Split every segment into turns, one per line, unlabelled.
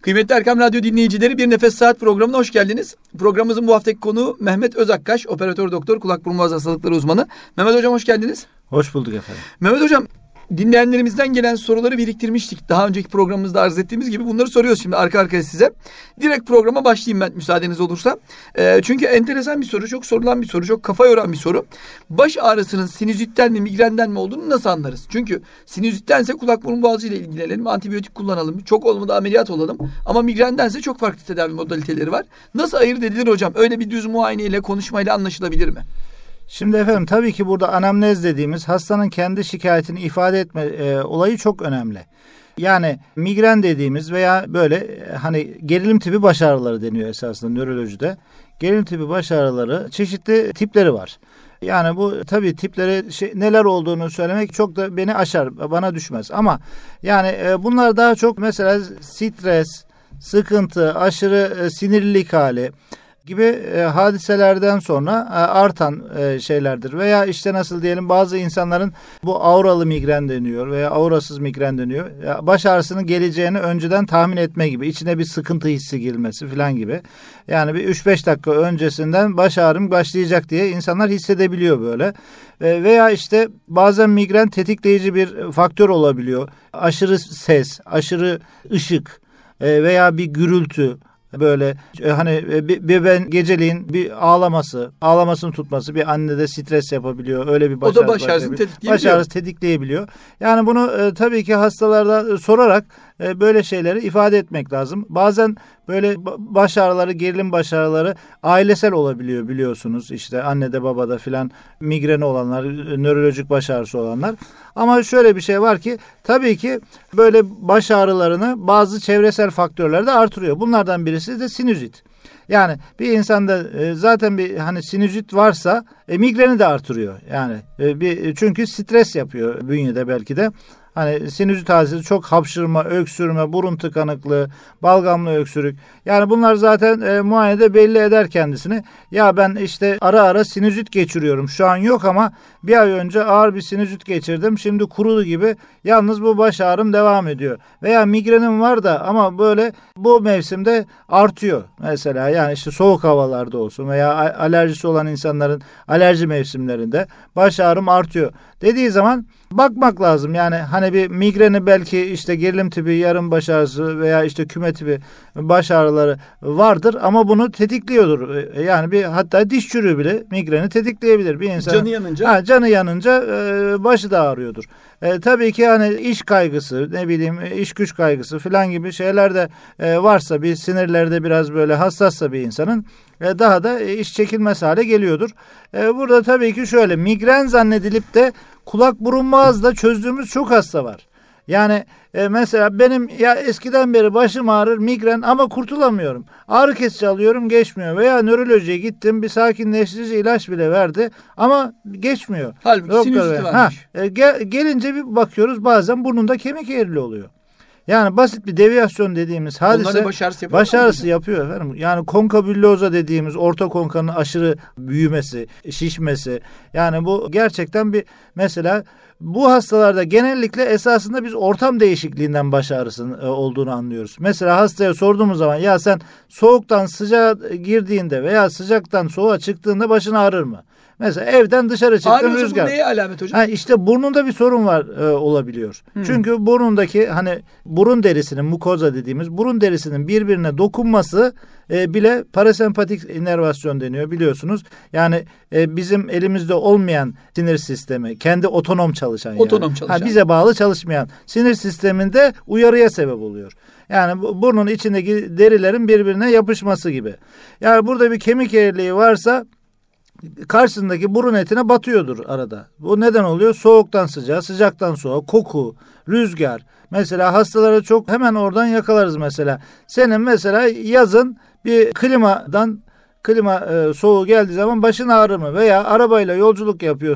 Kıymetli Erkam Radyo dinleyicileri, Bir Nefes Saat programına hoş geldiniz. Programımızın bu haftaki konuğu Mehmet Özakkaş, operatör doktor, kulak burun boğaz hastalıkları uzmanı. Mehmet Hocam hoş geldiniz.
Hoş bulduk efendim.
Mehmet Hocam, dinleyenlerimizden gelen soruları biriktirmiştik. Daha önceki programımızda arz ettiğimiz gibi bunları soruyoruz şimdi arka arkaya size. Direkt programa başlayayım ben müsaadeniz olursa. Çünkü enteresan bir soru, çok sorulan bir soru, çok kafa yoran bir soru. Baş ağrısının sinüzitten mi migrenden mi olduğunu nasıl anlarız? Çünkü sinüzittense kulak burun boğazı ile ilgilenelim, antibiyotik kullanalım, çok olmadı ameliyat olalım. Ama migrendense çok farklı tedavi modaliteleri var. Nasıl ayırt edilir hocam? Öyle bir düz muayeneyle, konuşmayla anlaşılabilir mi?
Şimdi efendim tabii ki burada anamnez dediğimiz hastanın kendi şikayetini ifade etme olayı çok önemli. Yani migren dediğimiz veya böyle hani gerilim tipi baş ağrıları deniyor esasında nörolojide. Gerilim tipi baş ağrıları çeşitli tipleri var. Yani bu tabii tipleri neler olduğunu söylemek çok da beni aşar, bana düşmez. Ama yani bunlar daha çok mesela stres, sıkıntı, aşırı sinirlilik hali gibi hadiselerden sonra artan şeylerdir. Veya işte nasıl diyelim, bazı insanların bu auralı migren deniyor veya aurasız migren deniyor. Baş ağrısının geleceğini önceden tahmin etme gibi, içine bir sıkıntı hissi girmesi falan gibi. Yani bir 3-5 dakika öncesinden baş ağrım başlayacak diye insanlar hissedebiliyor böyle. Veya işte bazen migren tetikleyici bir faktör olabiliyor. Aşırı ses, aşırı ışık veya bir gürültü. Böyle hani bir ben geceliğin bir ağlamasını tutması bir annede stres yapabiliyor. Öyle bir
o da baş ağrısını tetikleyebiliyor.
Baş ağrısı tetikleyebiliyor. Yani bunu tabii ki hastalarda sorarak böyle şeyleri ifade etmek lazım. Bazen böyle baş ağrıları, gerilim baş ağrıları ailesel olabiliyor biliyorsunuz. İşte annede babada filan migreni olanlar, nörolojik baş ağrısı olanlar. Ama şöyle bir şey var ki tabii ki böyle baş ağrılarını bazı çevresel faktörler de artırıyor. Bunlardan birisi de sinüzit. Yani bir insanda zaten bir hani sinüzit varsa migreni de artırıyor. Yani çünkü stres yapıyor bünyede belki de. Hani sinüzit hadisesi çok hapşırma, öksürme, burun tıkanıklığı, balgamlı öksürük. Yani bunlar zaten muayenede belli eder kendisini. Ya ben işte ara ara sinüzit geçiriyorum. Şu an yok ama bir ay önce ağır bir sinüzit geçirdim. Şimdi kurudu gibi. Yalnız bu baş ağrım devam ediyor. Veya migrenim var da ama böyle bu mevsimde artıyor. Mesela yani işte soğuk havalarda olsun veya alerjisi olan insanların alerji mevsimlerinde baş ağrım artıyor dediği zaman bakmak lazım. Yani hani bir migreni belki işte gerilim tipi yarım baş ağrısı veya işte küme tipi baş ağrıları vardır ama bunu tetikliyordur. Yani bir hatta diş çürüğü bile migreni tetikleyebilir. Bir insan canı yanınca başı da ağrıyordur. Tabii ki hani iş kaygısı, ne bileyim iş güç kaygısı falan gibi şeyler de varsa, bir sinirlerde biraz böyle hassassa bir insanın daha da iş çekilmez hale geliyordur. Burada tabii ki şöyle migren zannedilip de kulak burun boğazda çözdüğümüz çok hasta var. Yani mesela benim ya eskiden beri başım ağrır migren ama kurtulamıyorum. Ağrı kesici alıyorum geçmiyor. Veya nörolojiye gittim, bir sakinleştirici ilaç bile verdi ama geçmiyor.
Halbuki sinüziti varmış.
Gelince bir bakıyoruz bazen burnunda kemik eğrili oluyor. Yani basit bir deviyasyon dediğimiz hadise baş ağrısı yapıyor efendim. Yani konkabülloza dediğimiz orta konkanın aşırı büyümesi, şişmesi. Yani bu gerçekten bir mesela bu hastalarda genellikle esasında biz ortam değişikliğinden baş ağrısının olduğunu anlıyoruz. Mesela hastaya sorduğumuz zaman ya sen soğuktan sıcağa girdiğinde veya sıcaktan soğuğa çıktığında başın ağrır mı? Mesela evden dışarı çıktın, rüzgar.
Bu neye alamet hocam?
İşte burnunda bir sorun var olabiliyor. Çünkü burnundaki hani burun derisinin, mukoza dediğimiz burun derisinin birbirine dokunması bile parasempatik inervasyon deniyor biliyorsunuz. Yani bizim elimizde olmayan sinir sistemi, kendi otonom çalışan. Bize bağlı çalışmayan sinir sisteminde uyarıya sebep oluyor. Yani burnun içindeki derilerin birbirine yapışması gibi. Yani burada bir kemik eğriliği varsa karşısındaki burun etine batıyordur arada. Bu neden oluyor? Soğuktan sıcağa, sıcaktan soğuğa, koku, rüzgar. Mesela hastaları çok hemen oradan yakalarız mesela. Senin mesela yazın bir klima soğuğu geldiği zaman başın ağrır mı? Veya arabayla yolculuk yapıyorsun.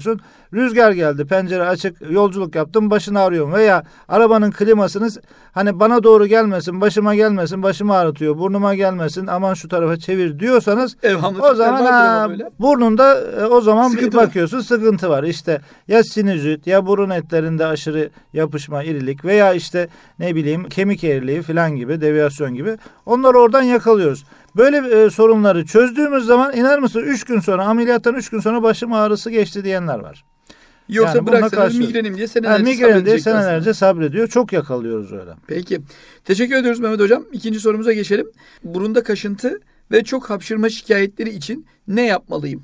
Rüzgar geldi, pencere açık, yolculuk yaptım, başın ağrıyor. Veya arabanın klimasını hani bana doğru gelmesin, başıma gelmesin, başımı ağrıtıyor, burnuma gelmesin, aman şu tarafa çevir diyorsanız o zaman burnunda o zaman sıkıntı bakıyorsun sıkıntı var. İşte ya sinüzit, ya burun etlerinde aşırı yapışma, irilik veya işte ne bileyim kemik eğriliği falan gibi, deviyasyon gibi. Onları oradan yakalıyoruz. Böyle sorunları çözdüğümüz zaman inanır mısın 3 gün sonra, ameliyattan 3 gün sonra başım ağrısı geçti diyenler var.
Yoksa yani bıraksanız migrenim diye
senelerce sabrediyor. Çok yakalıyoruz öyle.
Peki. Teşekkür ediyoruz Mehmet Hocam. İkinci sorumuza geçelim. Burunda kaşıntı ve çok hapşırma şikayetleri için ne yapmalıyım?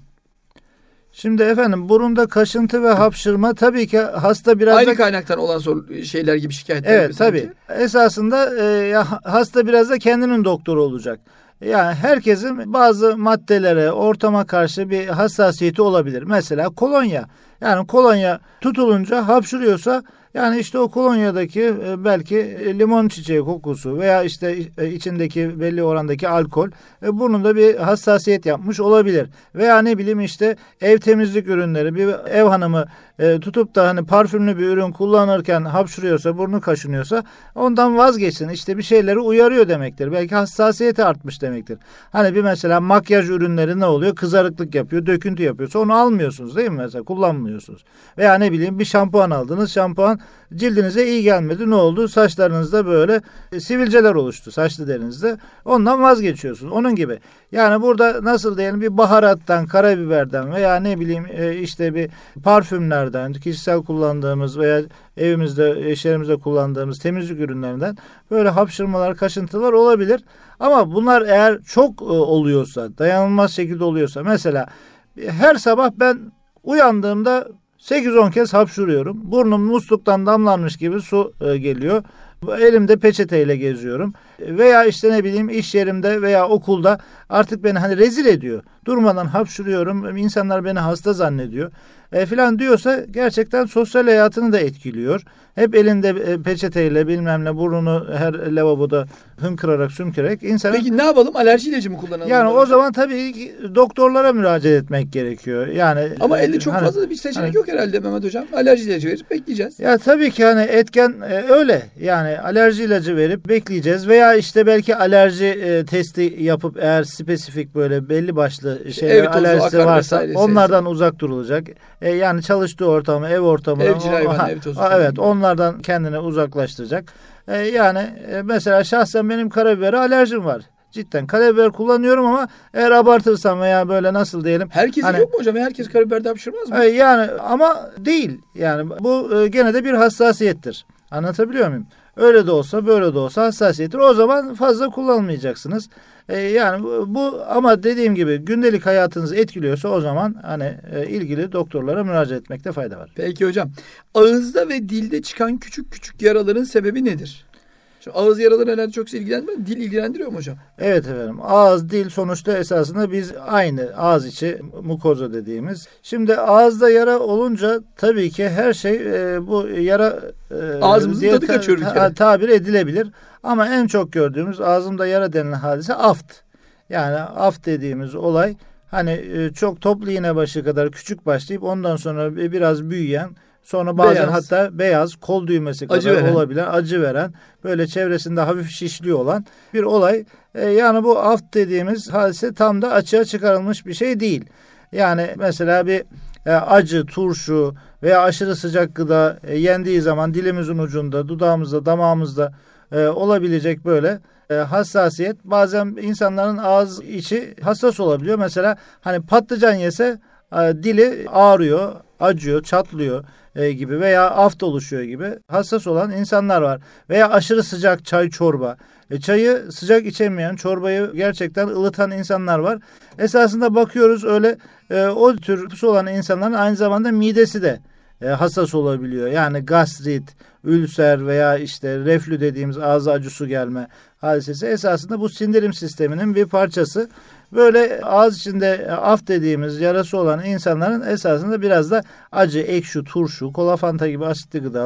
Şimdi efendim burunda kaşıntı ve hapşırma tabii ki hasta biraz
aynı kaynaktan olan şeyler gibi şikayetler.
Evet tabii. Esasında hasta biraz da kendinin doktoru olacak. Yani herkesin bazı maddelere, ortama karşı bir hassasiyeti olabilir. Mesela kolonya. Yani kolonya tutulunca hapşırıyorsa yani işte o kolonyadaki belki limon çiçeği kokusu veya işte içindeki belli orandaki alkol burnunda bir hassasiyet yapmış olabilir. Veya ne bileyim işte ev temizlik ürünleri, bir ev hanımı tutup da hani parfümlü bir ürün kullanırken hapşırıyorsa, burnu kaşınıyorsa ondan vazgeçsin. İşte bir şeyleri uyarıyor demektir. Belki hassasiyeti artmış demektir. Hani bir mesela makyaj ürünleri ne oluyor? Kızarıklık yapıyor, döküntü yapıyorsa onu almıyorsunuz değil mi mesela? Kullanmıyorsunuz. Veya ne bileyim bir şampuan aldınız. Şampuan cildinize iyi gelmedi. Ne oldu? Saçlarınızda böyle sivilceler oluştu saçlı derinizde. Ondan vazgeçiyorsunuz. Onun gibi. Yani burada nasıl diyelim bir baharattan, karabiberden veya ne bileyim işte bir parfümlerden, kişisel kullandığımız veya evimizde, eşlerimizde kullandığımız temizlik ürünlerinden böyle hapşırmalar, kaşıntılar olabilir. Ama bunlar eğer çok oluyorsa, dayanılmaz şekilde oluyorsa mesela her sabah ben uyandığımda 8-10 kez hapşuruyorum. Burnum musluktan damlanmış gibi su geliyor. Elimde peçeteyle geziyorum. Veya işte ne bileyim iş yerimde veya okulda artık beni hani rezil ediyor. Durmadan hapşuruyorum. İnsanlar beni hasta zannediyor. Filan diyorsa gerçekten sosyal hayatını da etkiliyor. Hep elinde peçeteyle bilmem ne burnunu her lavaboda hınkırarak sümkürerek insanın...
Peki ne yapalım? Alerji ilacı mı kullanalım?
Yani o zaman tabii doktorlara müracaat etmek gerekiyor. Yani
ama elde çok fazla da bir seçenek yok herhalde Mehmet Hocam. Alerji ilacı verip bekleyeceğiz.
Ya tabii ki hani etken öyle. Yani alerji ilacı verip bekleyeceğiz veya işte belki alerji testi yapıp eğer spesifik böyle belli başlı şeyler alerjisi varsa onlardan uzak durulacak. Yani çalıştığı ortamı, ev ortamını,
evcil hayvan, ev tozu.
Evet, onlardan kendini uzaklaştıracak. Yani mesela şahsen benim karabibere alerjim var. Cidden karabiber kullanıyorum ama eğer abartırsam veya böyle nasıl diyelim.
Herkesin hani, yok mu hocam? Herkes karabiberde hapşırmaz mı?
Yani ama değil. Yani bu gene de bir hassasiyettir. Anlatabiliyor muyum? Öyle de olsa böyle de olsa hassasiyettir. O zaman fazla kullanmayacaksınız. Yani bu ama dediğim gibi gündelik hayatınızı etkiliyorsa o zaman hani ilgili doktorlara müracaat etmekte fayda var.
Peki hocam. Ağızda ve dilde çıkan küçük küçük yaraların sebebi nedir? Şimdi ağız yaraları herhalde çok ilgilenmiyor. Dil ilgilendiriyor mu hocam?
Evet efendim. Ağız, dil sonuçta esasında biz aynı ağız içi mukoza dediğimiz. Şimdi ağızda yara olunca tabii ki her şey bu yara
ağzımızın tadı kaçıyor bir kere.
Tabir edilebilir. Ama en çok gördüğümüz ağzımda yara denilen hadise aft. Yani aft dediğimiz olay hani çok toplu iğne başı kadar küçük başlayıp ondan sonra biraz büyüyen, sonra bazen hatta beyaz kol düğmesi kadar olabilen, acı veren, böyle çevresinde hafif şişliyor olan bir olay. Yani bu aft dediğimiz hadise tam da açığa çıkarılmış bir şey değil. Yani mesela bir acı, turşu veya aşırı sıcak gıda yendiği zaman dilimizin ucunda, dudağımızda, damağımızda olabilecek böyle hassasiyet. Bazen insanların ağız içi hassas olabiliyor. Mesela hani patlıcan yese dili ağrıyor, acıyor, çatlıyor gibi veya aft oluşuyor gibi hassas olan insanlar var. Veya aşırı sıcak çay, çorba. Çayı sıcak içemeyen, çorbayı gerçekten ılıtan insanlar var. Esasında bakıyoruz öyle o tür olan insanların aynı zamanda midesi de hassas olabiliyor. Yani gastrit, ülser veya işte reflü dediğimiz ağza acı su gelme hadisesi esasında bu sindirim sisteminin bir parçası. Böyle ağız içinde aft dediğimiz yarası olan insanların esasında biraz da acı, ekşi, turşu, kola, fanta gibi asitli gıdalar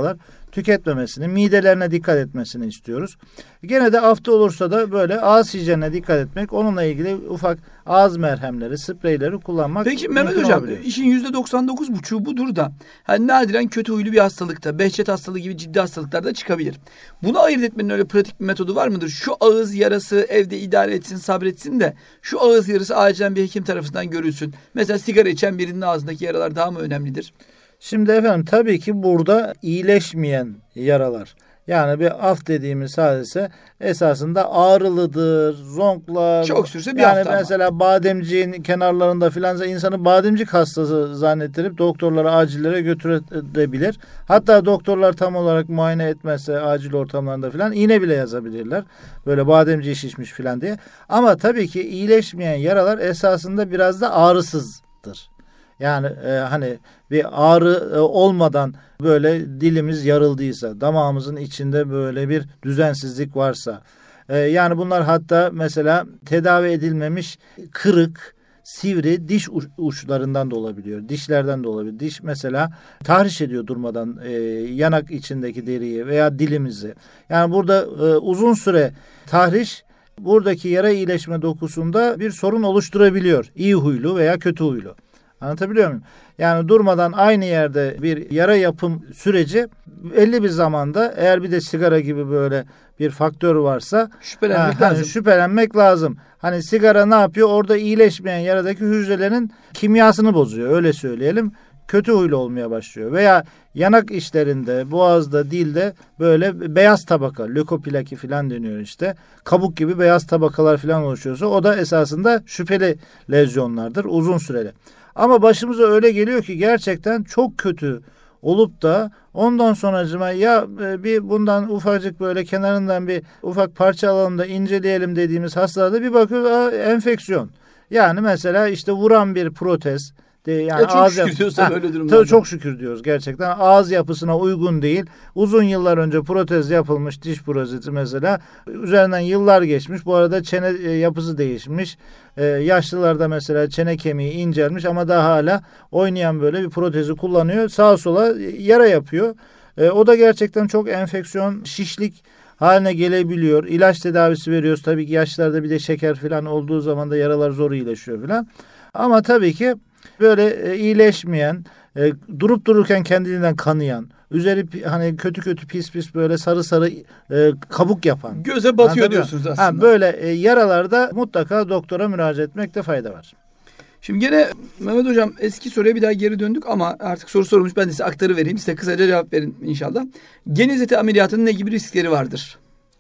tüketmemesini, midelerine dikkat etmesini istiyoruz. Gene de afta olursa da böyle ağız hijyenine dikkat etmek, onunla ilgili ufak ağız merhemleri, spreyleri kullanmak.
Peki Mehmet Hocam, işin %99,5'u budur da hani nadiren kötü huylu bir hastalıkta, Behçet hastalığı gibi ciddi hastalıklarda çıkabilir. Bunu ayırt etmenin öyle pratik bir metodu var mıdır? Şu ağız yarası evde idare etsin, sabretsin de şu ağız yarası acilen bir hekim tarafından görülsün. Mesela sigara içen birinin ağzındaki yaralar daha mı önemlidir?
Şimdi efendim tabii ki burada iyileşmeyen yaralar, yani bir af dediğimiz hadise esasında ağrılıdır, zonklar.
Çok sürse bir
yani
hafta
mesela
ama.
Bademciğin kenarlarında filan insanı bademcik hastası zannettirip doktorlara, acillere götürebilir. Hatta doktorlar tam olarak muayene etmezse acil ortamlarında filan iğne bile yazabilirler. Böyle bademciği şişmiş filan diye. Ama tabii ki iyileşmeyen yaralar esasında biraz da ağrısızdır. Yani hani bir ağrı olmadan böyle dilimiz yarıldıysa, damağımızın içinde böyle bir düzensizlik varsa, yani bunlar hatta mesela tedavi edilmemiş kırık, sivri diş uçlarından da olabiliyor. Dişlerden de olabilir. Diş mesela tahriş ediyor durmadan yanak içindeki deriyi veya dilimizi. Yani burada uzun süre tahriş buradaki yara iyileşme dokusunda bir sorun oluşturabiliyor. İyi huylu veya kötü huylu. Anlatabiliyor muyum? Yani durmadan aynı yerde bir yara yapım süreci belli bir zamanda, eğer bir de sigara gibi böyle bir faktör varsa şüphelenmek lazım. Hani sigara ne yapıyor? Orada iyileşmeyen yaradaki hücrelerin kimyasını bozuyor. Öyle söyleyelim. Kötü huylu olmaya başlıyor. Veya yanak içlerinde, boğazda, dilde böyle beyaz tabaka, lökoplaki falan deniyor işte. Kabuk gibi beyaz tabakalar falan oluşuyorsa o da esasında şüpheli lezyonlardır, uzun süreli. Ama başımıza öyle geliyor ki gerçekten çok kötü olup da ondan sonracıma ya bir bundan ufacık böyle kenarından bir ufak parça alalım da inceleyelim dediğimiz hastalarda bir bakıyoruz enfeksiyon. Yani mesela işte vuran bir protez. Yani
çok şükür diyorsa böyle durumlarda.
Tabii çok şükür diyoruz gerçekten. Ağız yapısına uygun değil. Uzun yıllar önce protez yapılmış, diş protezi mesela. Üzerinden yıllar geçmiş. Bu arada çene yapısı değişmiş. Yaşlılarda mesela çene kemiği incelmiş ama daha hala oynayan böyle bir protezi kullanıyor. Sağa sola yara yapıyor. O da gerçekten çok enfeksiyon, şişlik haline gelebiliyor. İlaç tedavisi veriyoruz. Tabii ki yaşlarda bir de şeker falan olduğu zaman da yaralar zor iyileşiyor falan. Ama tabii ki böyle iyileşmeyen, durup dururken kendiliğinden kanayan, üzeri hani kötü pis böyle sarı kabuk yapan.
Göze batıyor diyorsunuz aslında.
Böyle yaralarda mutlaka doktora müracaat etmekte fayda var.
Şimdi gene Mehmet Hocam eski soruya bir daha geri döndük ama artık soru sorulmuş, ben de size aktarıvereyim. Size kısaca cevap verin inşallah. Geniz eti ameliyatının ne gibi riskleri vardır?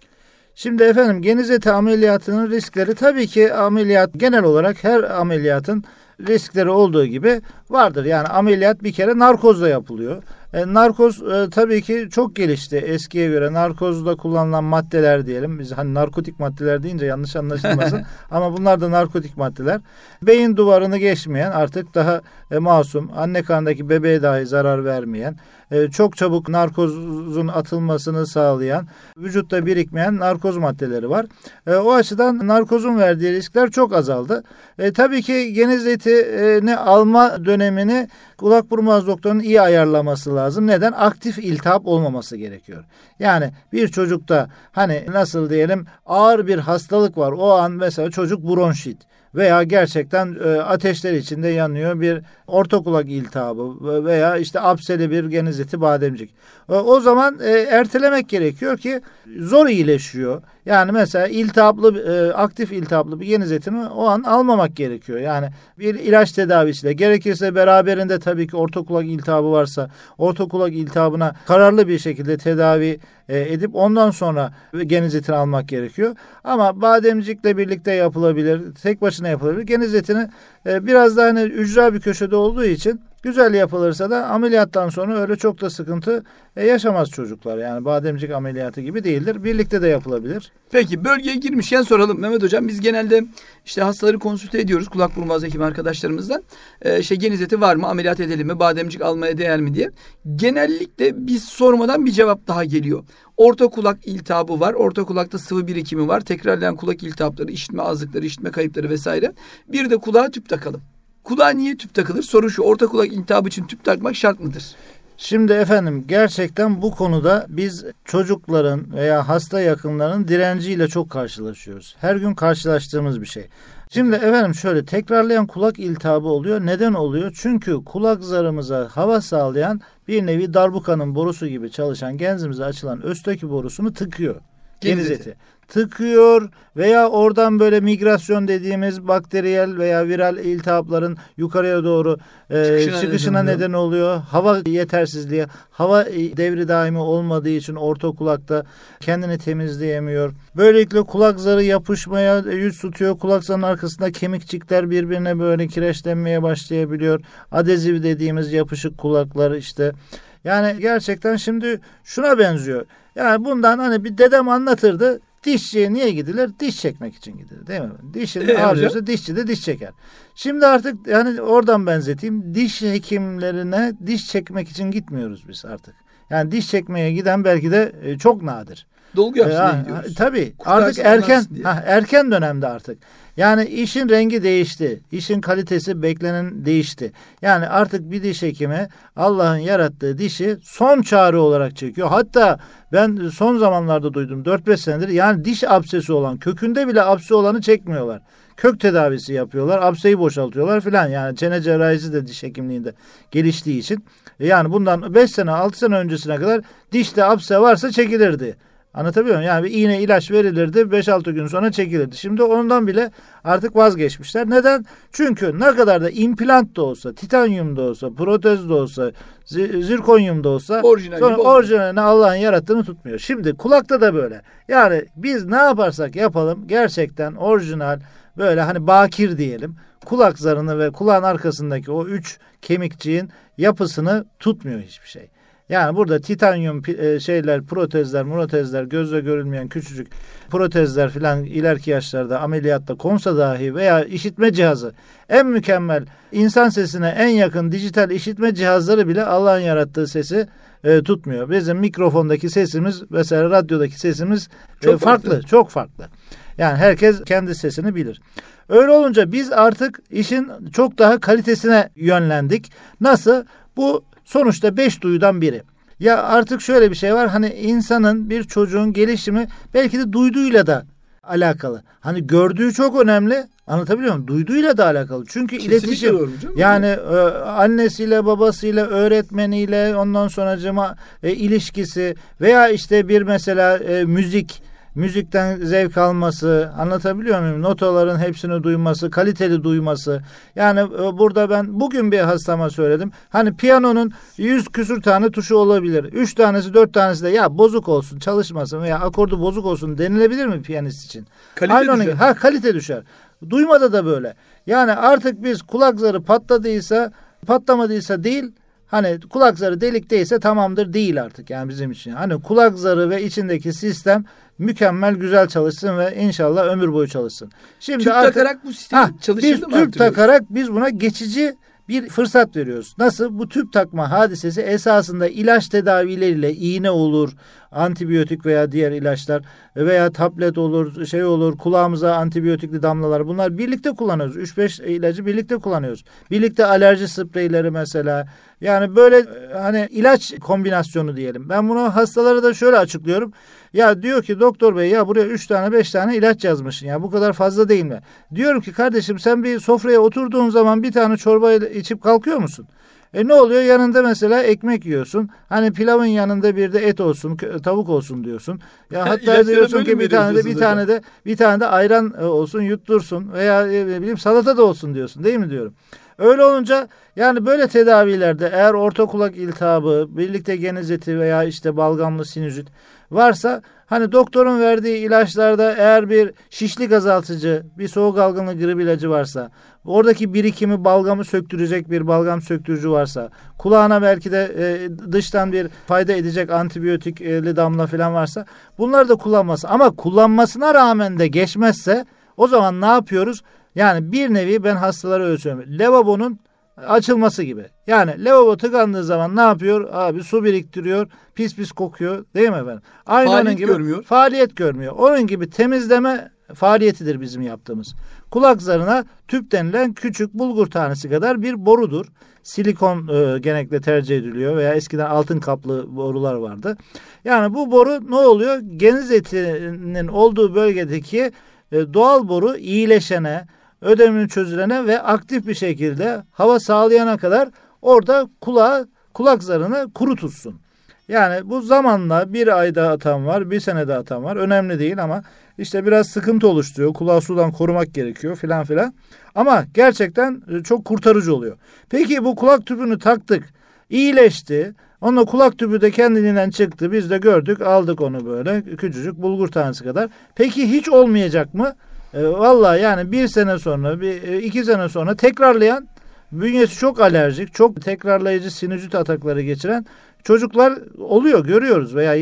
Şimdi efendim geniz eti ameliyatının riskleri, tabii ki ameliyat genel olarak her ameliyatın riskleri olduğu gibi vardır. Yani ameliyat bir kere narkozla yapılıyor. Narkoz tabii ki çok gelişti eskiye göre. Narkozda kullanılan maddeler diyelim. Biz hani narkotik maddeler deyince yanlış anlaşılmasın. Ama bunlar da narkotik maddeler. Beyin duvarını geçmeyen, artık daha masum, anne karnındaki bebeğe dahi zarar vermeyen, çok çabuk narkozun atılmasını sağlayan, vücutta birikmeyen narkoz maddeleri var. O açıdan narkozun verdiği riskler çok azaldı. Tabii ki geniz etini alma dönemini kulak burun boğaz doktorunun iyi ayarlaması lazım. Neden? Aktif iltihap olmaması gerekiyor. Yani bir çocukta hani nasıl diyelim ağır bir hastalık var. O an mesela çocuk bronşit veya gerçekten ateşler içinde yanıyor, bir orta kulak iltihabı veya işte apseli bir geniz eti bademcik. O zaman ertelemek gerekiyor ki zor iyileşiyor. Yani mesela aktif iltihaplı bir geniz etini o an almamak gerekiyor. Yani bir ilaç tedavisiyle, gerekirse beraberinde tabii ki orta kulak iltihabı varsa orta kulak iltihabına kararlı bir şekilde tedavi edip ondan sonra geniz etini almak gerekiyor. Ama bademcikle birlikte yapılabilir, tek başına yapılabilir. Geniz etini biraz daha hani ücra bir köşede olduğu için güzel yapılırsa da ameliyattan sonra öyle çok da sıkıntı yaşamaz çocuklar. Yani bademcik ameliyatı gibi değildir. Birlikte de yapılabilir.
Peki bölgeye girmişken soralım Mehmet Hocam. Biz genelde işte hastaları konsülte ediyoruz kulak burun boğaz hekimi arkadaşlarımızdan. Geniz eti var mı, ameliyat edelim mi, bademcik almaya değer mi diye. Genellikle biz sormadan bir cevap daha geliyor. Orta kulak iltihabı var. Orta kulakta sıvı birikimi var. Tekrarlayan kulak iltihapları, işitme azlıkları, işitme kayıpları vesaire. Bir de kulağa tüp takalım. Kulağa niye tüp takılır? Soru şu: orta kulak iltihabı için tüp takmak şart mıdır?
Şimdi efendim gerçekten bu konuda biz çocukların veya hasta yakınların direnciyle çok karşılaşıyoruz. Her gün karşılaştığımız bir şey. Şimdi efendim şöyle tekrarlayan kulak iltihabı oluyor. Neden oluyor? Çünkü kulak zarımıza hava sağlayan bir nevi darbukanın borusu gibi çalışan genzimize açılan östaki borusunu tıkıyor. Geniz eti. Tıkıyor veya oradan böyle migrasyon dediğimiz bakteriyel veya viral iltihapların yukarıya doğru çıkışına neden oluyor. Hava yetersizliği, hava devri daimi olmadığı için orta kulakta kendini temizleyemiyor. Böylelikle kulak zarı yapışmaya yüz tutuyor. Kulak zarının arkasında kemikçikler birbirine böyle kireçlenmeye başlayabiliyor. Adeziv dediğimiz yapışık kulaklar işte. Yani gerçekten şimdi şuna benziyor. Yani bundan hani bir dedem anlatırdı. Dişçiye niye gidilir? Diş çekmek için gidilir, değil mi? Dişin ağrıyorsa dişçi de diş çeker. Şimdi artık yani oradan benzeteyim. Diş hekimlerine diş çekmek için gitmiyoruz biz artık. Yani diş çekmeye giden belki de çok nadir.
Dolgu yapsın diye gidiyoruz.
Tabii
Kurtarsın,
artık erken dönemde artık. Yani işin rengi değişti. İşin kalitesi beklenen değişti. Yani artık bir diş hekimi Allah'ın yarattığı dişi son çare olarak çekiyor. Hatta ben son zamanlarda duydum 4-5 senedir yani diş absesi olan kökünde bile abse olanı çekmiyorlar. Kök tedavisi yapıyorlar. Abseyi boşaltıyorlar filan. Yani çene cerrahisi de diş hekimliğinde geliştiği için. Yani bundan 5 sene 6 sene öncesine kadar dişte abse varsa çekilirdi. Anlatabiliyor muyum? Yani bir iğne ilaç verilirdi 5-6 gün sonra çekilirdi. Şimdi ondan bile artık vazgeçmişler. Neden? Çünkü ne kadar da implant da olsa, titanyum da olsa, protez de olsa, zirkonyum da olsa orijinalini Allah'ın yarattığını tutmuyor. Şimdi kulakta da böyle. Yani biz ne yaparsak yapalım gerçekten orijinal böyle hani bakir diyelim. Kulak zarını ve kulağın arkasındaki o 3 kemikçiğin yapısını tutmuyor hiçbir şey. Yani burada titanyum protezler, gözle görülmeyen küçücük protezler filan ileriki yaşlarda ameliyatta konsa dahi veya işitme cihazı en mükemmel insan sesine en yakın dijital işitme cihazları bile Allah'ın yarattığı sesi tutmuyor. Bizim mikrofondaki sesimiz mesela radyodaki sesimiz çok farklı. Yani herkes kendi sesini bilir. Öyle olunca biz artık işin çok daha kalitesine yönlendik. Nasıl? Bu sonuçta 5 duyudan biri. Ya artık şöyle bir şey var. Hani insanın bir çocuğun gelişimi belki de duyduğuyla da alakalı. Hani gördüğü çok önemli. Anlatabiliyor muyum? Duyduğuyla da alakalı. Çünkü
kesinlikle
iletişim yani annesiyle, babasıyla, öğretmeniyle ondan sonracığıma ilişkisi veya işte bir mesela müzikten zevk alması, anlatabiliyor muyum? Notaların hepsini duyması, kaliteli duyması. Yani burada ben bugün bir hastama söyledim. Hani piyanonun 100 küsür tane tuşu olabilir. 3 tanesi 4 tanesi de ya bozuk olsun, çalışmasın veya akordu bozuk olsun denilebilir mi piyanist için?
Kalite düşer.
Kalite düşer. Duymada da böyle. Yani artık biz kulak zarı patlamadıysa değil, hani kulak zarı delik değilse tamamdır değil artık yani bizim için. Hani kulak zarı ve içindeki sistem mükemmel güzel çalışsın ve inşallah ömür boyu çalışsın. Şimdi
tüp takarak bu sistemi çalışır mı?
Biz tüp takarak biz buna geçici bir fırsat veriyoruz. Nasıl? Bu tüp takma hadisesi esasında ilaç tedavileriyle iğne olur, antibiyotik veya diğer ilaçlar veya tablet olur, kulağımıza antibiyotikli damlalar bunlar birlikte kullanıyoruz. 3-5 ilacı birlikte kullanıyoruz. Birlikte alerji spreyleri mesela. Yani böyle hani ilaç kombinasyonu diyelim. Ben bunu hastalara da şöyle açıklıyorum. Ya diyor ki doktor bey ya buraya 3 tane 5 tane ilaç yazmışsın ya bu kadar fazla değil mi? Diyorum ki kardeşim sen bir sofraya oturduğun zaman bir tane çorba içip kalkıyor musun? Ne oluyor? Yanında mesela ekmek yiyorsun. Hani pilavın yanında bir de et olsun, tavuk olsun diyorsun. Ya hatta diyorsun ki bir tane de ayran olsun, yuttursun veya ne bileyim salata da olsun diyorsun, değil mi diyorum. Öyle olunca yani böyle tedavilerde eğer orta kulak iltihabı, birlikte geniz eti veya işte balgamlı sinüzit varsa hani doktorun verdiği ilaçlarda eğer bir şişlik azaltıcı, bir soğuk algınlığı grip ilacı varsa, oradaki birikimi balgamı söktürecek bir balgam söktürücü varsa, kulağına belki de dıştan bir fayda edecek antibiyotikli damla falan varsa bunları da kullanması. Ama kullanmasına rağmen de geçmezse o zaman ne yapıyoruz? Yani bir nevi ben hastalara öyle söylüyorum. Lavabonun açılması gibi. Yani lavabo tıkandığı zaman ne yapıyor? Abi su biriktiriyor, pis pis kokuyor, değil mi efendim? Aynı
Faaliyet
onun gibi
görmüyor.
faaliyet görmüyor. Onun gibi temizleme faaliyetidir bizim yaptığımız. Kulak zarına tüp denilen küçük bulgur tanesi kadar bir borudur. Silikon genellikle tercih ediliyor veya eskiden altın kaplı borular vardı. Yani bu boru ne oluyor? Geniz etinin olduğu bölgedeki doğal boru iyileşene, ödemini çözülene ve aktif bir şekilde hava sağlayana kadar orada kulak zarını kuru tutsun. Yani bu zamanla bir ayda atan var, bir senede atan var. Önemli değil ama işte biraz sıkıntı oluşturuyor. Kulağı sudan korumak gerekiyor filan filan. Ama gerçekten çok kurtarıcı oluyor. Peki bu kulak tüpünü taktık, iyileşti. Onunla kulak tüpü de kendiliğinden çıktı. Biz de gördük, aldık onu böyle küçücük bulgur tanesi kadar. Peki hiç olmayacak mı? Vallahi yani bir sene sonra, 2 sene sonra tekrarlayan, bünyesi çok alerjik, çok tekrarlayıcı sinüzit atakları geçiren çocuklar oluyor, görüyoruz veya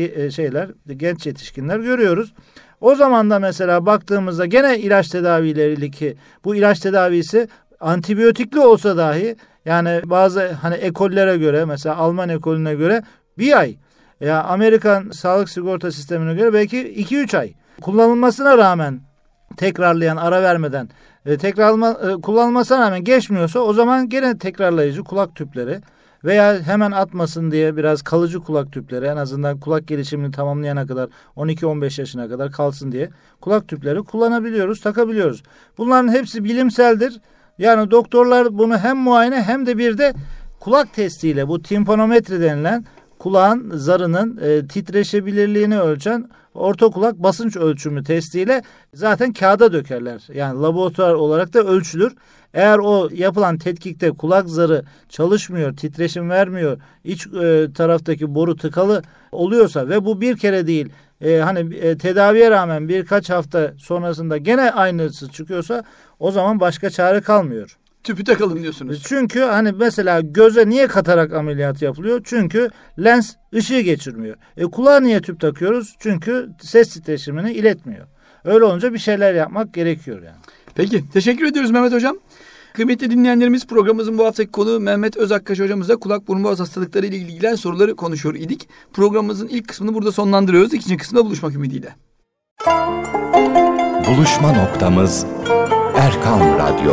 genç yetişkinler görüyoruz. O zaman da mesela baktığımızda gene ilaç tedavileri ki bu ilaç tedavisi antibiyotikli olsa dahi yani bazı hani ekollere göre mesela Alman ekolüne göre bir ay ya Amerikan sağlık sigorta sistemine göre belki 2-3 ay kullanılmasına rağmen tekrarlayan ara vermeden kullanılmasına rağmen geçmiyorsa o zaman gene tekrarlayıcı kulak tüpleri veya hemen atmasın diye biraz kalıcı kulak tüpleri en azından kulak gelişimini tamamlayana kadar 12-15 yaşına kadar kalsın diye kulak tüpleri kullanabiliyoruz, takabiliyoruz. Bunların hepsi bilimseldir. Yani doktorlar bunu hem muayene hem de bir de kulak testiyle bu timpanometri denilen kulağın zarının titreşebilirliğini ölçen ortokulak basınç ölçümü testiyle zaten kağıda dökerler. Yani laboratuvar olarak da ölçülür. Eğer o yapılan tetkikte kulak zarı çalışmıyor, titreşim vermiyor, iç taraftaki boru tıkalı oluyorsa ve bu bir kere değil, tedaviye rağmen birkaç hafta sonrasında gene aynısı çıkıyorsa o zaman başka çare kalmıyor.
Tüpü takalım diyorsunuz.
Çünkü hani mesela göze niye katarak ameliyat yapılıyor? Çünkü lens ışığı geçirmiyor. Kulağa niye tüp takıyoruz? Çünkü ses titreşimini iletmiyor. Öyle olunca bir şeyler yapmak gerekiyor yani.
Peki, teşekkür ediyoruz Mehmet Hocam. Kıymetli dinleyenlerimiz, programımızın bu haftaki konuğu Mehmet Özakkaş hocamızla kulak burun boğaz hastalıkları ile ilgili soruları konuşuyor idik. Programımızın ilk kısmını burada sonlandırıyoruz. İkinci kısımda buluşmak ümidiyle.
Buluşma noktamız Erkam Radyo.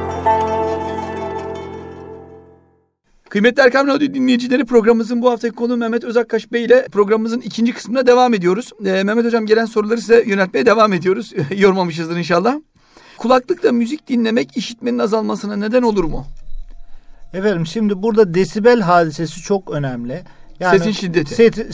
Kıymetli Erkam Radyo dinleyicileri, programımızın bu haftaki konuğu Mehmet Özakkaş Bey ile programımızın ikinci kısmına devam ediyoruz. Mehmet Hocam, gelen soruları size yöneltmeye devam ediyoruz. Yormamışızdır inşallah. Kulaklıkla müzik dinlemek işitmenin azalmasına neden olur mu?
Efendim şimdi burada desibel hadisesi çok önemli. Yani
sesin şiddeti.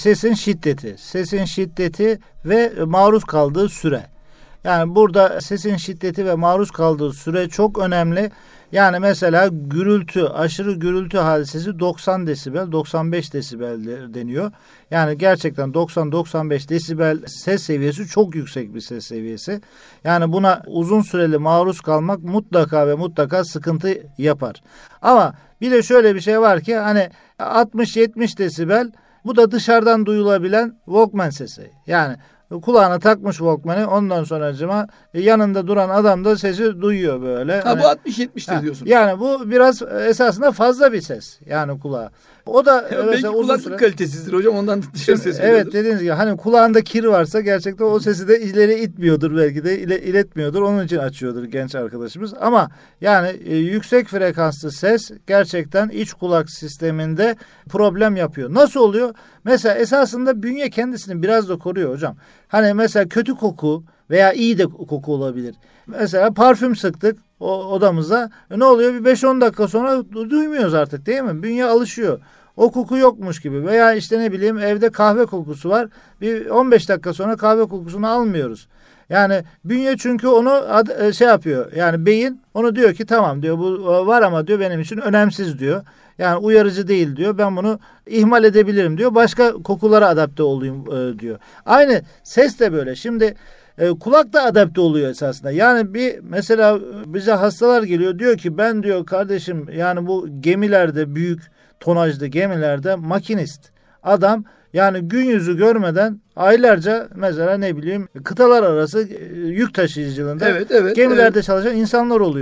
Sesin şiddeti ve maruz kaldığı süre. Yani burada sesin şiddeti ve maruz kaldığı süre çok önemli. Yani mesela aşırı gürültü hadisesi 90 desibel, 95 desibel deniyor. Yani gerçekten 90-95 desibel ses seviyesi çok yüksek bir ses seviyesi. Yani buna uzun süreli maruz kalmak mutlaka ve mutlaka sıkıntı yapar. Ama bir de şöyle bir şey var ki hani 60-70 desibel, bu da dışarıdan duyulabilen Walkman sesi. Yani kulağına takmış Walkman'i, ondan sonracıma yanında duran adam da sesi duyuyor böyle.
Bu 60-70'tir diyorsunuz.
Yani bu biraz esasında fazla bir ses yani kulağa. O da
belki kulaklık kalitesizdir hocam, ondan dışarı ses veriyordur.
Evet, dediğiniz gibi hani kulağında kir varsa gerçekten o sesi de ileri itmiyordur, belki de iletmiyordur. Onun için açıyordur genç arkadaşımız. Ama yani yüksek frekanslı ses gerçekten iç kulak sisteminde problem yapıyor. Nasıl oluyor? Mesela esasında bünye kendisini biraz da koruyor hocam. Hani mesela kötü koku veya iyi de koku olabilir. Mesela parfüm sıktık odamıza. Ne oluyor? Bir 5-10 dakika sonra duymuyoruz artık, değil mi? Bünye alışıyor. O koku yokmuş gibi. Veya işte ne bileyim, evde kahve kokusu var. Bir 15 dakika sonra kahve kokusunu almıyoruz. Yani bünye çünkü onu yapıyor. Yani beyin onu diyor ki tamam diyor, bu var ama diyor benim için önemsiz diyor. Yani uyarıcı değil diyor. Ben bunu ihmal edebilirim diyor. Başka kokulara adapte olayım diyor. Aynı ses de böyle. Şimdi kulak da adapte oluyor esasında. Yani mesela bize hastalar geliyor, diyor ki ben diyor kardeşim, yani bu gemilerde, büyük tonajlı gemilerde makinist adam, yani gün yüzü görmeden aylarca mesela ne bileyim kıtalar arası yük taşıyıcılığında gemilerde çalışan insanlar oluyor.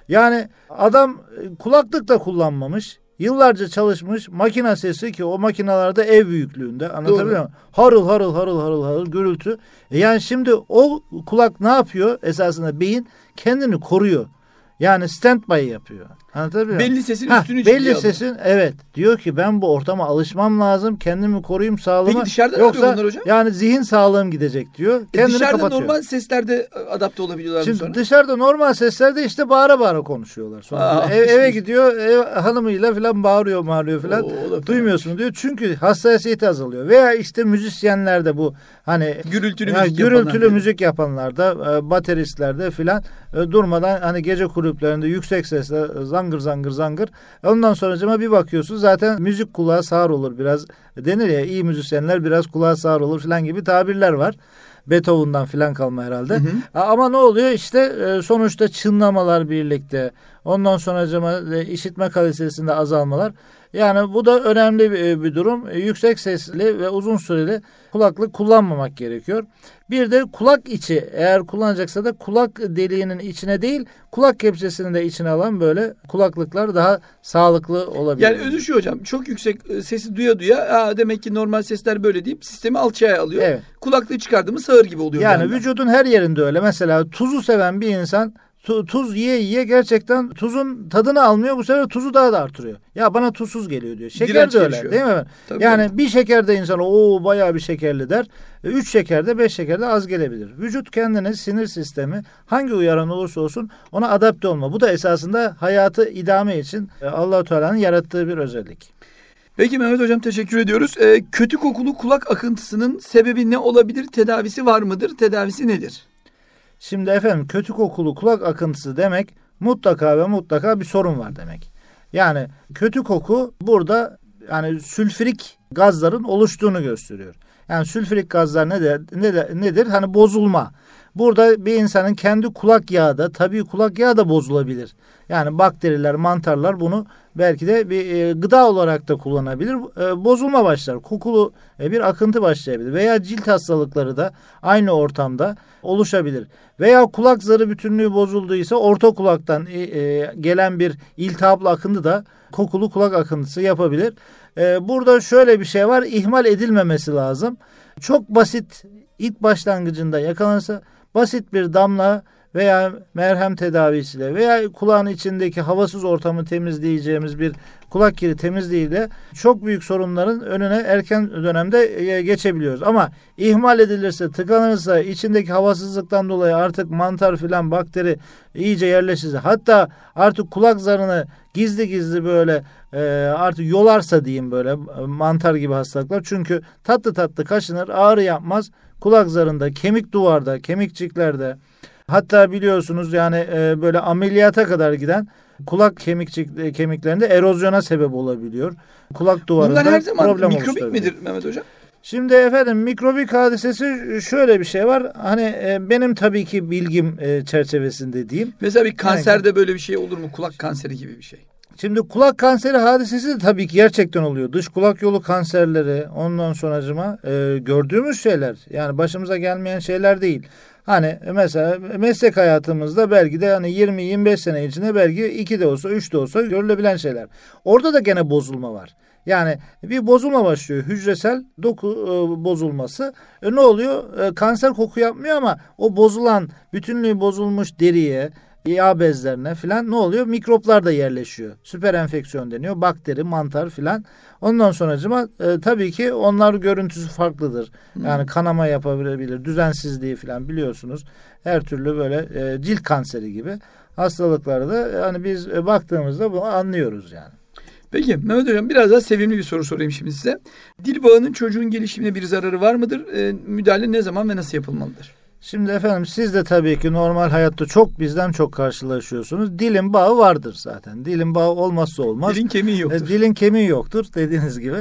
Yani adam kulaklık da kullanmamış. Yıllarca çalışmış, makine sesi ki o makinalarda ev büyüklüğünde, anlatabiliyor muyum? Harıl harıl gürültü. Yani şimdi o kulak ne yapıyor? Esasında beyin kendini koruyor. Yani standby yapıyor. Anlatabiliyor muyum?
Belli sesin üstünü ciddiye
belli
alıyor.
sesin, evet. Diyor ki ben bu ortama alışmam lazım. Kendimi koruyayım, sağlığımı.
Peki dışarıda ne
Yoksa
yapıyor bunlar hocam?
yani zihin sağlığım gidecek diyor. Kendini
Dışarıda
kapatıyor.
normal seslerde adapte olabiliyorlar
Şimdi
sonra.
dışarıda normal seslerde işte bağıra konuşuyorlar. Sonra eve gidiyor, hanımıyla falan bağırıyor falan. Duymuyorsun diyor. Çünkü hassasiyeti azalıyor. Veya işte müzisyenlerde bu hani gürültülü müzik yapanlarda, bateristlerde filan durmadan hani gece kulüplerinde yüksek sesle zangır. Ondan sonra bir bakıyorsun zaten müzik kulağı sağır olur biraz. Denir ya, iyi müzisyenler biraz kulağı sağır olur filan gibi tabirler var. Beethoven'dan filan kalma herhalde. Ama ne oluyor işte sonuçta çınlamalar birlikte. Ondan sonra işitme kalitesinde azalmalar. Yani bu da önemli bir durum. Yüksek sesli ve uzun süreli kulaklık kullanmamak gerekiyor. Bir de kulak içi, eğer kullanacaksa da kulak deliğinin içine değil, kulak kepçesini de içine alan böyle kulaklıklar daha sağlıklı olabilir.
Yani özü şu hocam, çok yüksek sesi duya demek ki normal sesler böyle deyip sistemi alçıya alıyor.
Evet.
Kulaklığı çıkardığımız sağır gibi oluyor.
Yani vücudun her yerinde öyle. Mesela tuzu seven bir insan tuz yiye gerçekten tuzun tadını almıyor. Bu sefer tuzu daha da artırıyor. Ya bana tuzsuz geliyor diyor. Şeker
direnç
de öyle
gelişiyor.
değil mi?
Tabii,
yani
tabii.
bir şekerde insan bayağı bir şekerli der. 3 şekerde 5 şekerde az gelebilir. Vücut kendine, sinir sistemi hangi uyaran olursa olsun ona adapte olma. Bu da esasında hayatı idame için Allah-u Teala'nın yarattığı bir özellik.
Peki Mehmet hocam, teşekkür ediyoruz. Kötü kokulu kulak akıntısının sebebi ne olabilir? Tedavisi var mıdır? Tedavisi nedir?
Şimdi efendim, kötü kokulu kulak akıntısı demek mutlaka ve mutlaka bir sorun var demek. Yani kötü koku burada yani sülfürik gazların oluştuğunu gösteriyor. Yani sülfürik gazlar nedir? Hani bozulma. Burada bir insanın kendi kulak yağı da, tabii kulak yağı da bozulabilir. Yani bakteriler, mantarlar bunu belki de bir gıda olarak da kullanabilir. Bozulma başlar. Kokulu bir akıntı başlayabilir. Veya cilt hastalıkları da aynı ortamda oluşabilir. Veya kulak zarı bütünlüğü bozulduysa orta kulaktan gelen bir iltihaplı akıntı da kokulu kulak akıntısı yapabilir. Burada şöyle bir şey var. İhmal edilmemesi lazım. Çok basit, ilk başlangıcında yakalanırsa basit bir damla veya merhem tedavisiyle veya kulağın içindeki havasız ortamı temizleyeceğimiz bir kulak kiri temizliğiyle çok büyük sorunların önüne erken dönemde geçebiliyoruz. Ama ihmal edilirse, tıkanırsa, içindeki havasızlıktan dolayı artık mantar filan, bakteri iyice yerleşirse, hatta artık kulak zarını gizli böyle artık yolarsa diyeyim, böyle mantar gibi hastalıklar. Çünkü tatlı kaşınır, ağrı yapmaz. Kulak zarında, kemik duvarda, kemikçiklerde, hatta biliyorsunuz yani böyle ameliyata kadar giden kulak kemiklerinde erozyona sebep olabiliyor. Kulak duvarında
bunlar her zaman
problem
mikrobik midir Mehmet hocam?
Şimdi efendim, mikrobik hadisesi şöyle bir şey var. Hani benim tabii ki bilgim çerçevesinde diyeyim.
Mesela bir kanserde böyle bir şey olur mu? Kulak kanseri gibi bir şey.
Şimdi kulak kanseri hadisesi de tabii ki gerçekten oluyor. Dış kulak yolu kanserleri, ondan sonracıma gördüğümüz şeyler. Yani başımıza gelmeyen şeyler değil. Hani mesela meslek hayatımızda belki de hani 20-25 sene içinde belki 2 de olsa 3 de olsa görülebilen şeyler. Orada da gene bozulma var. Yani bir bozulma başlıyor. Hücresel doku bozulması. Ne oluyor? Kanser koku yapmıyor ama o bozulan, bütünlüğü bozulmuş deriye, yağ bezlerine filan ne oluyor? Mikroplar da yerleşiyor. Süper enfeksiyon deniyor. Bakteri, mantar filan. Ondan sonracıma tabii ki onlar görüntüsü farklıdır. Yani kanama yapabilir, düzensizliği filan biliyorsunuz. Her türlü böyle cilt kanseri gibi hastalıkları da hani biz baktığımızda bunu anlıyoruz yani.
Peki Mehmet hocam, biraz daha sevimli bir soru sorayım şimdi size. Dil bağının çocuğun gelişimine bir zararı var mıdır? Müdahale ne zaman ve nasıl yapılmalıdır?
Şimdi efendim, siz de tabii ki normal hayatta bizden çok karşılaşıyorsunuz. Dilin bağı vardır zaten. Dilin bağı olmazsa olmaz.
Dilin kemiği yoktur.
Dilin kemiği yoktur dediğiniz gibi.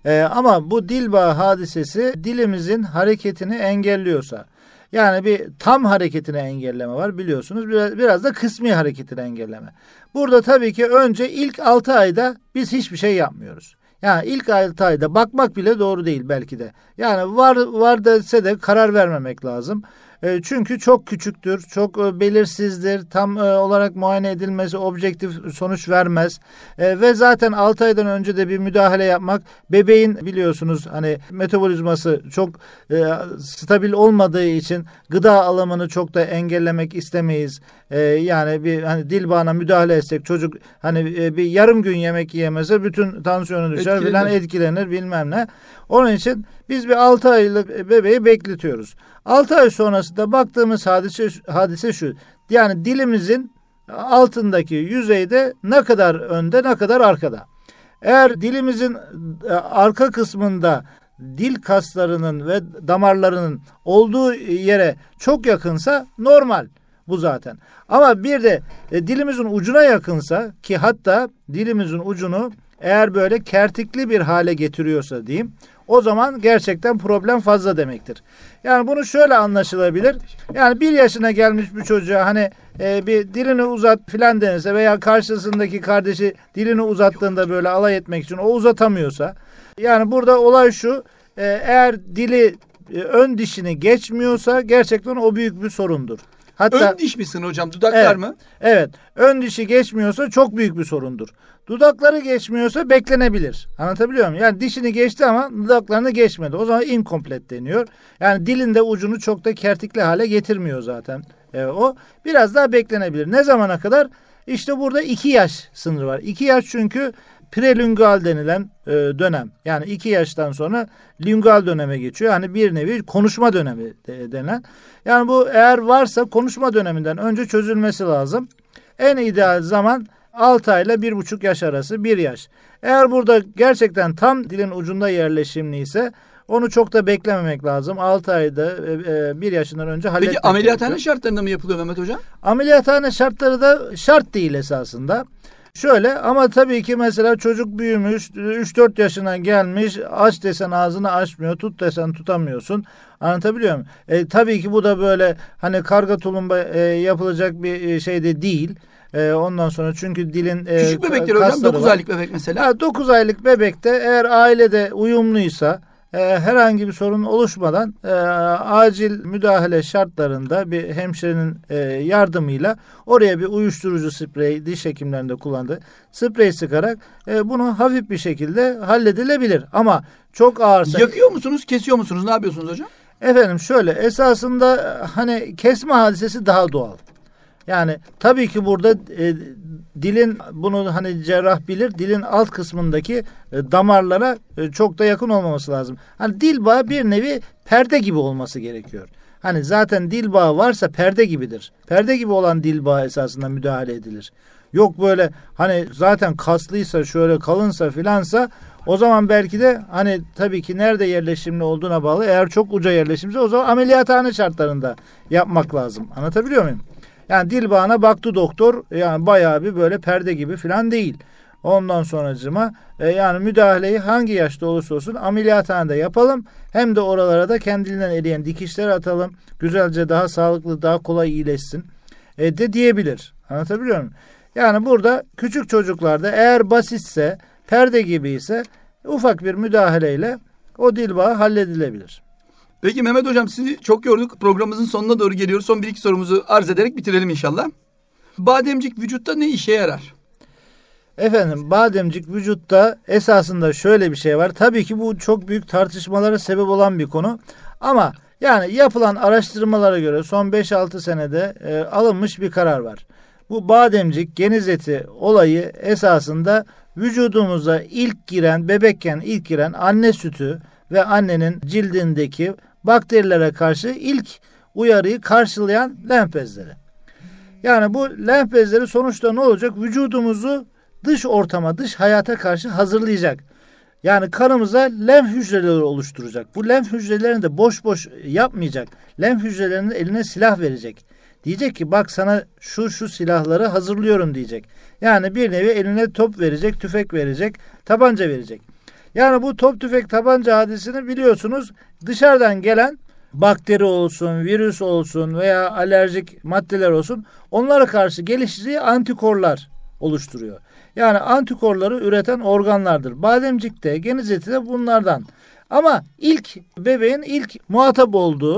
Ama bu dil bağı hadisesi dilimizin hareketini engelliyorsa, yani bir tam hareketini engelleme var biliyorsunuz. Biraz da kısmi hareketini engelleme. Burada tabii ki önce ilk 6 ayda biz hiçbir şey yapmıyoruz. Yani ilk 6 ayda bakmak bile doğru değil belki de. Yani var dese de karar vermemek lazım. Çünkü çok küçüktür, çok belirsizdir, tam olarak muayene edilmesi objektif sonuç vermez. Ve zaten 6 aydan önce de bir müdahale yapmak, bebeğin biliyorsunuz hani metabolizması çok stabil olmadığı için gıda alımını çok da engellemek istemeyiz. Yani bir hani dil bağına müdahale etsek çocuk hani bir yarım gün yemek yiyemese bütün tansiyonu düşer filan, etkilenir bilmem ne. Onun için biz bir 6 aylık bebeği bekletiyoruz. 6 ay sonrasında baktığımız hadise şu. Yani dilimizin altındaki yüzeyde ne kadar önde ne kadar arkada. Eğer dilimizin arka kısmında dil kaslarının ve damarlarının olduğu yere çok yakınsa normal bu zaten. Ama bir de dilimizin ucuna yakınsa, ki hatta dilimizin ucunu eğer böyle kertikli bir hale getiriyorsa diyeyim, o zaman gerçekten problem fazla demektir. Yani bunu şöyle anlaşılabilir. Yani 1 yaşına gelmiş bir çocuğa hani bir dilini uzat filan denirse veya karşısındaki kardeşi dilini uzattığında böyle alay etmek için o uzatamıyorsa, yani burada olay şu: eğer dili ön dişini geçmiyorsa gerçekten o büyük bir sorundur. Hatta,
ön diş misin hocam? Dudaklar mı?
Evet. Ön dişi geçmiyorsa çok büyük bir sorundur. Dudakları geçmiyorsa beklenebilir. Anlatabiliyor muyum? Yani dişini geçti ama dudaklarını geçmedi. O zaman incomplete deniyor. Yani dilin de ucunu çok da kertikli hale getirmiyor zaten. O biraz daha beklenebilir. Ne zamana kadar? İşte burada 2 yaş sınırı var. 2 yaş çünkü prelüngal denilen dönem. Yani 2 yaştan sonra lingual döneme geçiyor. Yani bir nevi konuşma dönemi denilen. Yani bu eğer varsa konuşma döneminden önce çözülmesi lazım. En ideal zaman 6 ayla 1,5 yaş arası 1 yaş. Eğer burada gerçekten tam dilin ucunda yerleşimliyse onu çok da beklememek lazım. 6 ayda 1 yaşından önce halletmek
Peki ameliyathane
gerekiyor.
şartlarında mı yapılıyor Mehmet Hocam?
Ameliyathane şartları da şart değil esasında. Şöyle, ama tabii ki mesela çocuk büyümüş, 3-4 yaşına gelmiş, aç desen ağzını açmıyor, tut desen tutamıyorsun. Anlatabiliyor muyum? Tabii ki bu da böyle hani karga tulumba yapılacak bir şey de değil. Ondan sonra çünkü dilin
küçük bebekler hocam, 9 aylık bebek mesela.
9 aylık bebekte eğer ailede uyumluysa, herhangi bir sorun oluşmadan acil müdahale şartlarında bir hemşirenin yardımıyla oraya bir uyuşturucu sprey, diş hekimlerinde kullandığı sprey sıkarak bunu hafif bir şekilde halledilebilir. Ama çok ağırsa...
Yakıyor musunuz, kesiyor musunuz? Ne yapıyorsunuz hocam?
Efendim şöyle, esasında hani kesme hadisesi daha doğal. Yani tabii ki burada dilin, bunu hani cerrah bilir, dilin alt kısmındaki damarlara çok da yakın olmaması lazım. Hani dil bağı bir nevi perde gibi olması gerekiyor. Hani zaten dil bağı varsa perde gibidir. Perde gibi olan dil bağı esasında müdahale edilir. Yok böyle hani zaten kaslıysa, şöyle kalınsa filansa, o zaman belki de hani tabii ki nerede yerleşimli olduğuna bağlı. Eğer çok uca yerleşimse o zaman ameliyathane şartlarında yapmak lazım. Anlatabiliyor muyum? Yani dil bağına baktı doktor, yani bayağı bir böyle perde gibi falan değil. Ondan sonracığıma yani müdahaleyi hangi yaşta olursa olsun ameliyathanede yapalım. Hem de oralara da kendiliğinden eriyen dikişleri atalım. Güzelce daha sağlıklı, daha kolay iyileşsin de diyebilir. Anlatabiliyor muyum? Yani burada küçük çocuklarda eğer basitse, perde gibi ise ufak bir müdahaleyle o dil bağı halledilebilir.
Peki Mehmet Hocam, sizi çok yorduk. Programımızın sonuna doğru geliyoruz. Son 1-2 sorumuzu arz ederek bitirelim inşallah. Bademcik vücutta ne işe yarar?
Efendim, bademcik vücutta esasında şöyle bir şey var. Tabii ki bu çok büyük tartışmalara sebep olan bir konu. Ama yani yapılan araştırmalara göre son 5-6 senede alınmış bir karar var. Bu bademcik geniz eti olayı esasında vücudumuza ilk giren, bebekken ilk giren anne sütü ve annenin cildindeki bakterilere karşı ilk uyarıyı karşılayan lenf bezleri. Yani bu lenf bezleri sonuçta ne olacak? Vücudumuzu dış ortama, dış hayata karşı hazırlayacak. Yani kanımıza lenf hücreleri oluşturacak. Bu lenf hücrelerini de boş boş yapmayacak. Lenf hücrelerinin eline silah verecek. Diyecek ki bak sana şu silahları hazırlıyorum diyecek. Yani bir nevi eline top verecek, tüfek verecek, tabanca verecek. Yani bu top, tüfek, tabanca hadisini biliyorsunuz, dışarıdan gelen bakteri olsun, virüs olsun veya alerjik maddeler olsun, onlara karşı geliştirdiği antikorlar oluşturuyor. Yani antikorları üreten organlardır. Bademcik de, geniz eti de bunlardan. Ama bebeğin ilk muhatap olduğu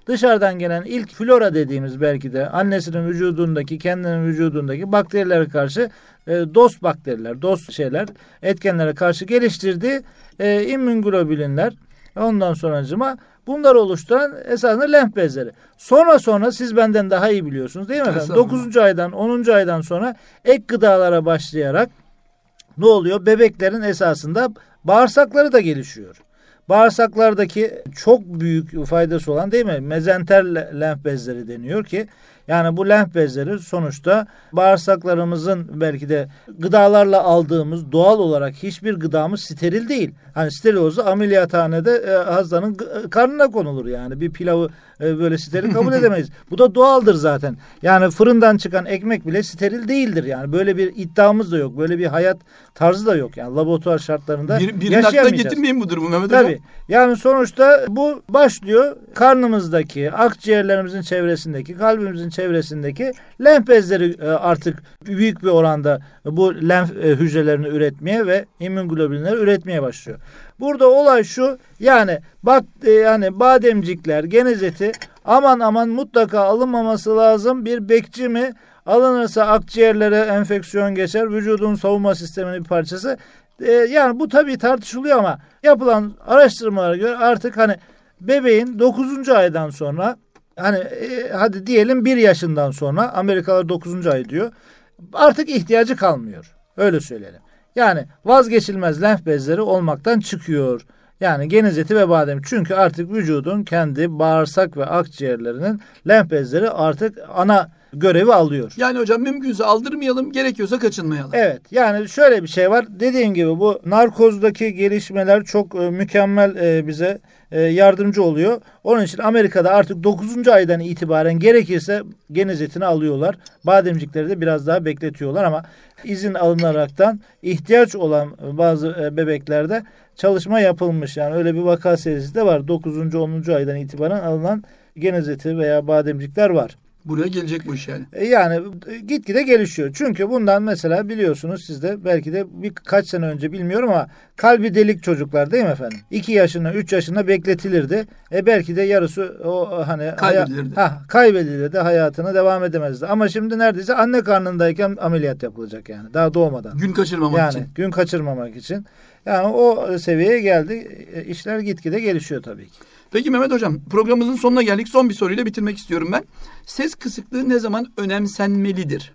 dışarıdan gelen ilk flora dediğimiz belki de annesinin vücudundaki, kendinin vücudundaki bakterilere karşı dost bakteriler, dost şeyler, etkenlere karşı geliştirdiği immünglobulinler, ondan sonracıma bunları oluşturan esasında lenf bezleri. Sonra siz benden daha iyi biliyorsunuz değil mi efendim? 9. aydan 10. aydan sonra ek gıdalara başlayarak ne oluyor? Bebeklerin esasında bağırsakları da gelişiyor. Bağırsaklardaki çok büyük faydası olan değil mi? Mezenter lenf bezleri deniyor ki yani bu lenf bezleri sonuçta bağırsaklarımızın belki de gıdalarla aldığımız doğal olarak hiçbir gıdamız steril değil. Hani steril olsa ameliyathanede hastanın karnına konulur yani. Bir pilavı böyle steril kabul edemeyiz. Bu da doğaldır zaten. Yani fırından çıkan ekmek bile steril değildir yani. Böyle bir iddiamız da yok. Böyle bir hayat tarzı da yok yani. Laboratuvar şartlarında
birinin aklına getirmeyin bu durumu Mehmet Hocam.
Tabii. Yani sonuçta bu başlıyor karnımızdaki, akciğerlerimizin çevresindeki, kalbimizin çevresindeki lenf bezleri artık büyük bir oranda bu lenf hücrelerini üretmeye ve immünglobulinleri üretmeye başlıyor. Burada olay şu, yani bak yani bademcikler, geniz eti aman mutlaka alınmaması lazım. Bir bekçi mi? Alınırsa akciğerlere enfeksiyon geçer, vücudun savunma sisteminin bir parçası. Yani bu tabii tartışılıyor ama yapılan araştırmalara göre artık hani bebeğin 9. aydan sonra hani hadi diyelim 1 yaşından sonra Amerikalılar 9. ay diyor. Artık ihtiyacı kalmıyor. Öyle söyleyelim. Yani vazgeçilmez lenf bezleri olmaktan çıkıyor. Yani geniz eti ve badem. Çünkü artık vücudun kendi bağırsak ve akciğerlerinin lenf bezleri artık ana görevi alıyor.
Yani hocam mümkünse aldırmayalım, gerekiyorsa kaçınmayalım.
Evet, yani şöyle bir şey var. Dediğim gibi bu narkozdaki gelişmeler çok mükemmel bize yardımcı oluyor. Onun için Amerika'da artık 9. aydan itibaren gerekirse geniz etini alıyorlar. Bademcikleri de biraz daha bekletiyorlar ama izin alınaraktan ihtiyaç olan bazı bebeklerde çalışma yapılmış. Yani öyle bir vaka serisi de var. 9. 10. aydan itibaren alınan geniz eti veya bademcikler var.
Buraya gelecek bu iş yani.
Yani gitgide gelişiyor. Çünkü bundan mesela biliyorsunuz siz de belki de birkaç sene önce bilmiyorum ama kalbi delik çocuklar değil mi efendim? 2 yaşına 3 yaşına bekletilirdi. Belki de yarısı o hani kaybedilirdi, hayatına devam edemezdi. Ama şimdi neredeyse anne karnındayken ameliyat yapılacak yani daha doğmadan.
Gün kaçırmamak için.
Yani gün kaçırmamak için. Yani o seviyeye geldi. İşler gitgide gelişiyor tabii ki.
Peki Mehmet Hocam, programımızın sonuna geldik. Son bir soruyla bitirmek istiyorum ben. Ses kısıklığı ne zaman önemsenmelidir?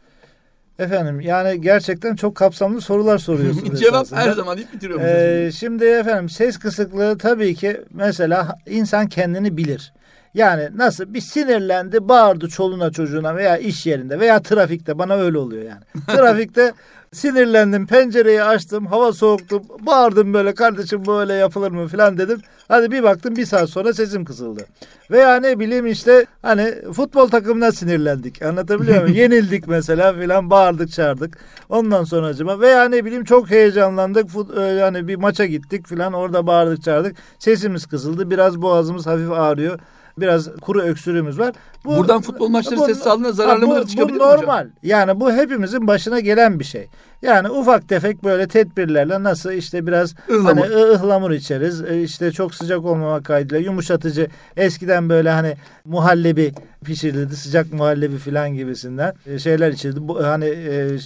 Efendim yani gerçekten çok kapsamlı sorular soruyorsunuz.
Cevap
esasında.
her zaman deyip bitiriyorum.
Şimdi efendim ses kısıklığı tabii ki mesela insan kendini bilir. Yani nasıl bir sinirlendi, bağırdı çoluğuna çocuğuna veya iş yerinde veya trafikte, bana öyle oluyor yani. Trafikte sinirlendim, pencereyi açtım, hava soğuktu, bağırdım böyle, kardeşim böyle yapılır mı falan dedim. Hadi bir baktım 1 saat sonra sesim kısıldı. Veya ne bileyim işte hani futbol takımına sinirlendik, anlatabiliyor muyum? Yenildik mesela filan, bağırdık çağırdık. Ondan sonracıma veya ne bileyim çok heyecanlandık, yani bir maça gittik filan, orada bağırdık çağırdık. Sesimiz kısıldı, biraz boğazımız hafif ağrıyor. Biraz kuru öksürüğümüz var.
Buradan futbol maçları ses sağlığına zararlı mıdır çıkabilir mi hocam?
Bu normal. Yani bu hepimizin başına gelen bir şey. Yani ufak tefek böyle tedbirlerle nasıl işte biraz hani ıhlamur içeriz. İşte çok sıcak olmamak kaydıyla yumuşatıcı. Eskiden böyle hani muhallebi pişirildi. Sıcak muhallebi filan gibisinden şeyler içildi. Bu hani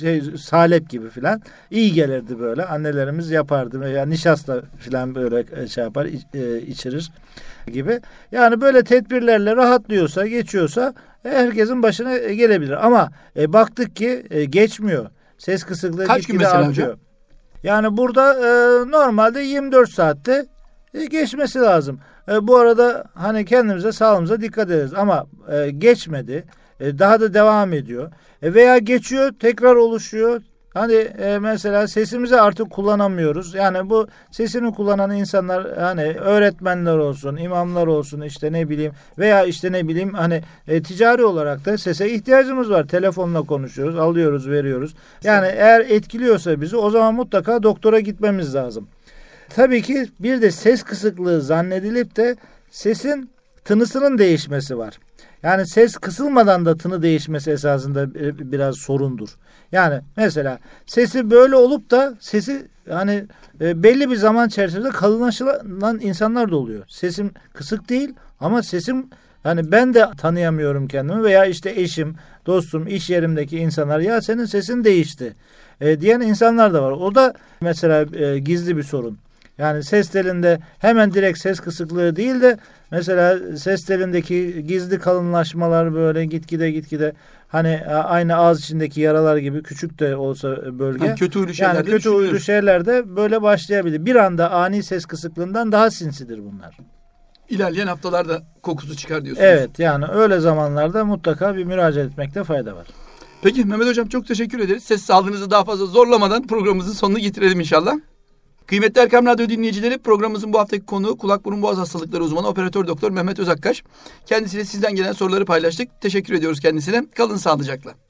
salep gibi filan. İyi gelirdi böyle. Annelerimiz yapardı. Veya nişasta filan böyle şey yapar, içirir gibi. Yani böyle tedbirlerle rahatlıyorsa, geçiyorsa herkesin başına gelebilir. Ama baktık ki geçmiyor. Ses kısıklığı gitgide artıyor. Hocam? Yani burada normalde 24 saatte geçmesi lazım. Bu arada hani kendimize, sağlığımıza dikkat ederiz. Ama geçmedi. Daha da devam ediyor. Veya geçiyor, tekrar oluşuyor. Hani mesela sesimizi artık kullanamıyoruz. Yani bu sesini kullanan insanlar hani öğretmenler olsun, imamlar olsun, işte ne bileyim veya işte ne bileyim hani ticari olarak da sese ihtiyacımız var. Telefonla konuşuyoruz, alıyoruz, veriyoruz. Yani eğer etkiliyorsa bizi, o zaman mutlaka doktora gitmemiz lazım. Tabii ki bir de ses kısıklığı zannedilip de sesin tınısının değişmesi var. Yani ses kısılmadan da tını değişmesi esasında biraz sorundur. Yani mesela sesi böyle olup da sesi hani belli bir zaman çerçevesinde kalınlaşılan insanlar da oluyor. Sesim kısık değil ama sesim Hani ben de tanıyamıyorum kendimi veya işte eşim, dostum, iş yerimdeki insanlar ya senin sesin değişti diyen insanlar da var. O da mesela gizli bir sorun. Yani ses telinde hemen direkt ses kısıklığı değil de mesela ses telindeki gizli kalınlaşmalar böyle gitgide hani aynı ağız içindeki yaralar gibi küçük de olsa bölge.
Yani kötü huylu şeyler
yani kötü huylu şeyler de böyle başlayabilir. Bir anda ani ses kısıklığından daha sinsidir bunlar.
İlerleyen haftalarda kokusu çıkar diyorsunuz.
Evet, yani öyle zamanlarda mutlaka bir müracaat etmekte fayda var.
Peki Mehmet Hocam, çok teşekkür ederiz. Ses sağlığınızı daha fazla zorlamadan programımızın sonunu getirelim inşallah. Kıymetli Erkam Radyo dinleyicileri, programımızın bu haftaki konuğu kulak burun boğaz hastalıkları uzmanı operatör doktor Mehmet Özakkaş. Kendisiyle sizden gelen soruları paylaştık. Teşekkür ediyoruz kendisine. Kalın sağlıcakla.